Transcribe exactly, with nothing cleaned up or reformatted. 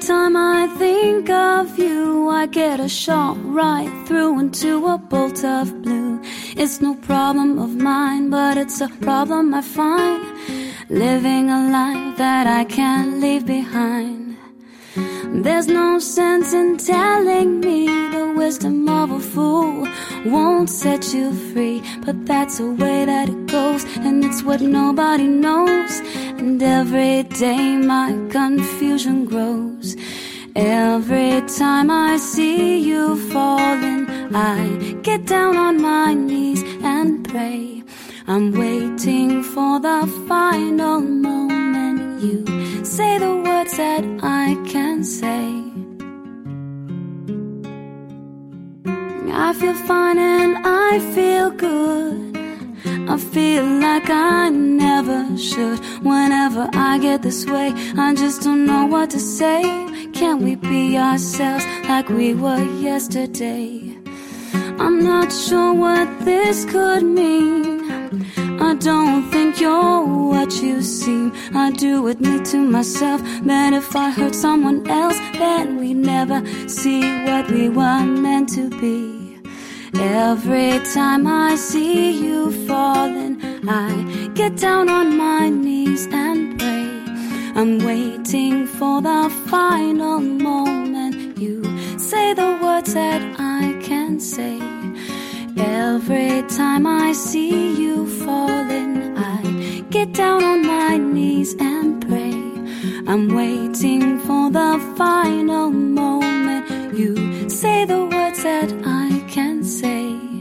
time I think of you, I get a shot right through into a bolt of blue. It's no problem of mine, but it's a problem I find, living a life that I can't leave behind. There's no sense in telling me the wisdom of a fool won't set you free, but that's the way that it goes, and it's what nobody knows. And every day my confusion grows. Every time I see you falling, I get down on my knees and pray. I'm waiting for the final moment you say the words that I can say. I feel fine and I feel good. I feel like I never should. Whenever I get this way, I just don't know what to say. Can't we be ourselves like we were yesterday? I'm not sure what this could mean. I don't think you're what you seem. I do admit to myself that if I hurt someone else, then we never see what we were meant to be. Every time I see you falling, I get down on my knees and pray. I'm waiting for the final moment you say the words that I can say. Every time I see you falling, I get down on my knees and pray. I'm waiting for the final moment you say the words that I can say.